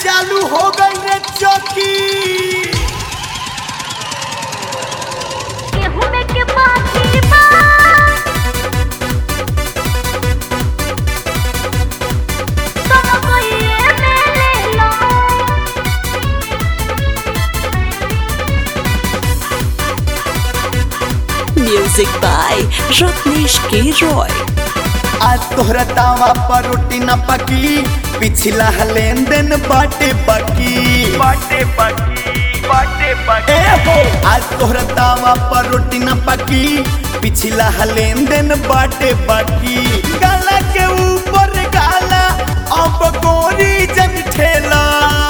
चालू हो गई रे चौकी। गेहूं में के बाकी बा दोनों को ये में ले लो। Music by Ratnesh K. Roy. आज तोहरा तावा पर रोटी न पकी, पिछला लेन देन बाटे बाकी। ए हो आज तोहरा तावा पर रोटी न पकी, पिछला लेन देन बाटे बाकी। गाला के ऊपर गाला अब गोरी जन ठेला।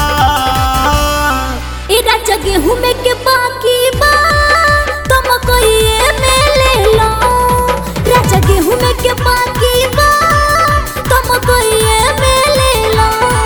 इरा गेहूं में के बाकी बा तुम कोई ये में ले लो। राजा गेहूं में के बाकी बा तुम कोई ये में ले लो।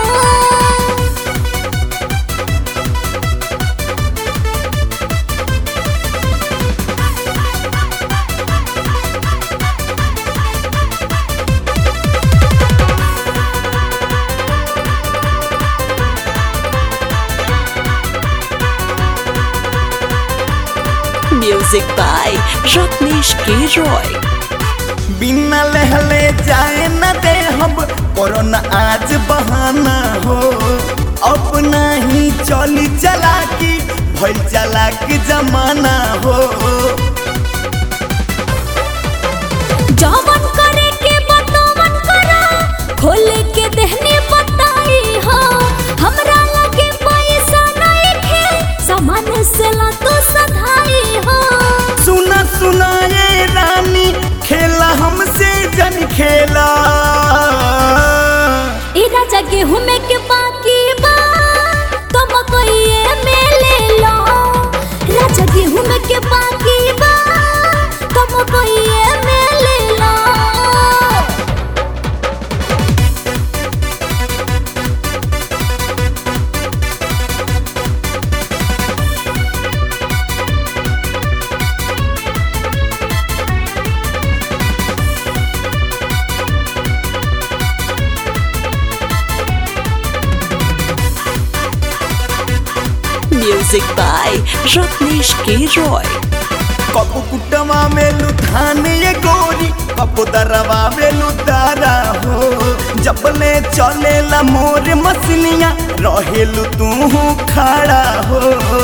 Music by Ratnesh K. Roy. बिना लहले जाए न दे हम, कोरोना आज बहाना हो। अपना ही चली चलाकी, भइल चलाक जमाना हो। जवन करे के बतवन करा, खोले के देहनी बताई हो। हमरा लगे पैसा नहीं खे, सामान से ला तो सधाई हो। सुना सुना ये रानी, खेला हमसे जन खेला। ए राजा गेहूं में के बाकी बा तुम कोई ये में ले लो। राजा गेहूं में के बाकी बा तुम कोई ये में ले लो। Music by Ratnesh K. Roy. कपू कुटवा में लुधान ये गोरी, कपू दरवा में लुदारा हो। जबले चलेला मोर मसलियां, रहेलु तू खड़ा हो।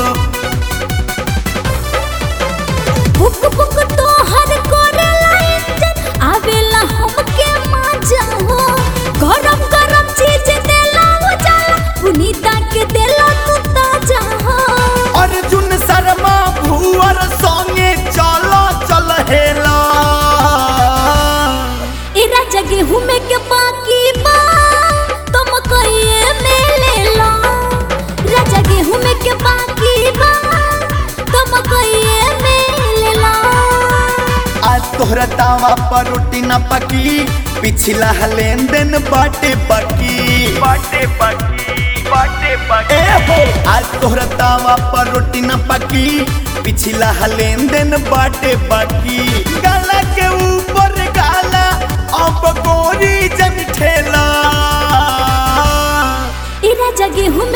बुक बुक तो हर कोरेला इंजन, आवेला हमके मजा हो। गरम गरम चीज देला उजाला, पुनीता के देला तू ताजा हो। अर्जुन शर्मा भुवर संगे चलो चल हेला। ए राजा गेहूं में के बाकी बा तुम कोई ये में ले लो। राजा गेहूं में के बाकी बा तुम कोई ये में ले लो। आज तोहरा तावा पर रोटी न पकी, पिछला लेन देन बाटे बाकी। ए हो आज तोहरा तावा पर रोटी न पकी, पिछला लेन देन बाटे बाकी। गाला के ऊपर गाला अब गोरी जन ठेला। ए राजा गेहूं